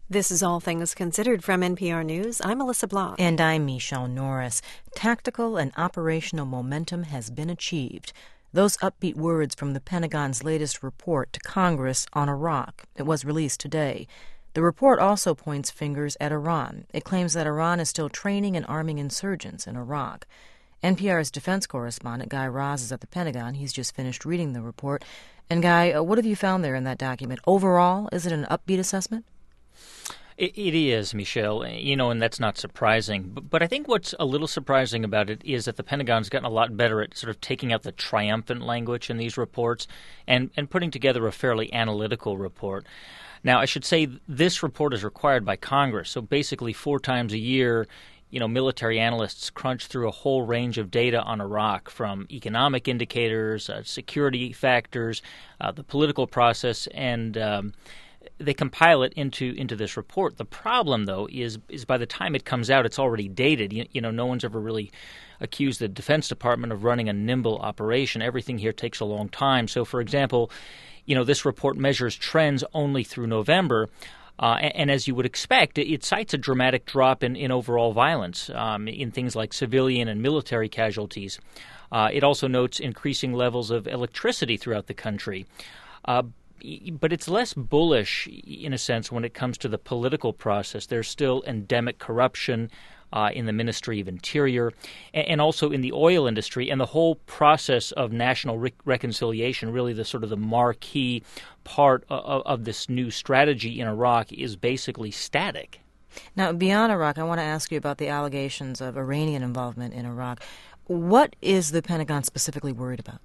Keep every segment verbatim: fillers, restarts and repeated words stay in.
This is All Things Considered from N P R News. I'm Melissa Block. And I'm Michelle Norris. Tactical and operational momentum has been achieved. Those upbeat words from the Pentagon's latest report to Congress on Iraq. It was released today. The report also points fingers at Iran. It claims that Iran is still training and arming insurgents in Iraq. N P R's defense correspondent Guy Raz is at the Pentagon. He's just finished reading the report. And Guy, what have you found there in that document? Overall, is it an upbeat assessment? It, it is, Michelle, you know, and that's not surprising. But, but I think what's a little surprising about it is that the Pentagon's gotten a lot better at sort of taking out the triumphant language in these reports and, and putting together a fairly analytical report. Now, I should say this report is required by Congress, so basically four times a year, you know, military analysts crunch through a whole range of data on Iraq, from economic indicators, uh, security factors, uh, the political process, and um, they compile it into into this report. The problem, though, is is by the time it comes out, it's already dated. You, you know, no one's ever really accused the Defense Department of running a nimble operation. Everything here takes a long time. So, for example, you know, this report measures trends only through November. Uh, and, and as you would expect, it, it cites a dramatic drop in, in overall violence um, in things like civilian and military casualties. Uh, it also notes increasing levels of electricity throughout the country. Uh, But it's less bullish, in a sense, when it comes to the political process. There's still endemic corruption uh, in the Ministry of Interior and, and also in the oil industry. And the whole process of national re- reconciliation, really the sort of the marquee part of, of this new strategy in Iraq, is basically static. Now, beyond Iraq, I want to ask you about the allegations of Iranian involvement in Iraq. What is the Pentagon specifically worried about?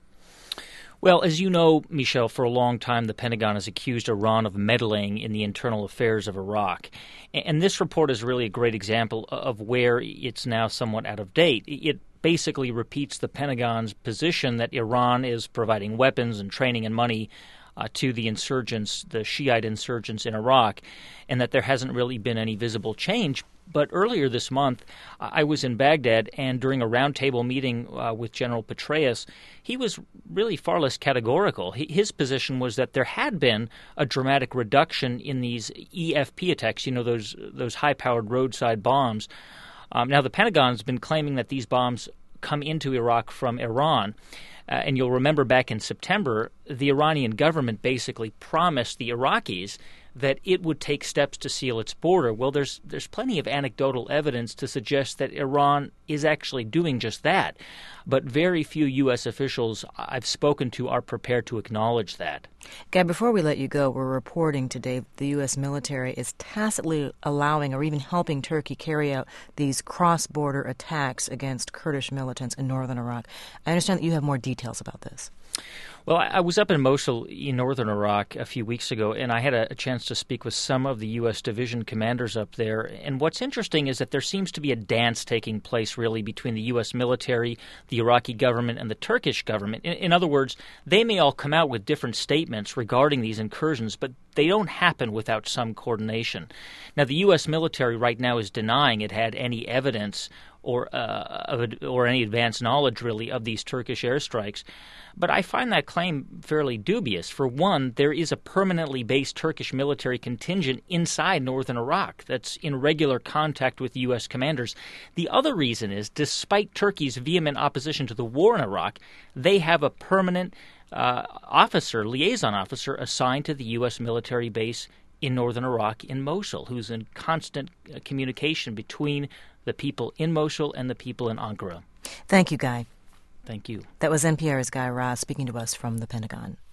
Well, as you know, Michelle, for a long time the Pentagon has accused Iran of meddling in the internal affairs of Iraq. And this report is really a great example of where it's now somewhat out of date. It basically repeats the Pentagon's position that Iran is providing weapons and training and money uh, to the insurgents, the Shiite insurgents in Iraq, and that there hasn't really been any visible change. But earlier this month, I was in Baghdad, and during a roundtable meeting uh, with General Petraeus, he was really far less categorical. He, his position was that there had been a dramatic reduction in these E F P attacks, you know, those those high-powered roadside bombs. Um, now, the Pentagon's been claiming that these bombs come into Iraq from Iran. Uh, and you'll remember back in September, the Iranian government basically promised the Iraqis that it would take steps to seal its border. Well, there's there's plenty of anecdotal evidence to suggest that Iran is actually doing just that. But very few U S officials I've spoken to are prepared to acknowledge that. Guy, before we let you go, we're reporting today the U S military is tacitly allowing or even helping Turkey carry out these cross-border attacks against Kurdish militants in northern Iraq. I understand that you have more details about this. Well, I was up in Mosul in northern Iraq a few weeks ago, and I had a, a chance to speak with some of the U S division commanders up there. And what's interesting is that there seems to be a dance taking place, really, between the U S military, the Iraqi government, and the Turkish government. In, in other words, they may all come out with different statements regarding these incursions, but they don't happen without some coordination. Now, the U S military right now is denying it had any evidence or uh, of a, or any advanced knowledge, really, of these Turkish airstrikes. But I find that claim fairly dubious. For one, there is a permanently based Turkish military contingent inside northern Iraq that's in regular contact with U S commanders. The other reason is, despite Turkey's vehement opposition to the war in Iraq, they have a permanent uh, officer, liaison officer, assigned to the U S military base in northern Iraq in Mosul, who's in constant uh, communication between the people in Mosul and the people in Ankara. Thank you, Guy. Thank you. That was N P R's Guy Raz speaking to us from the Pentagon.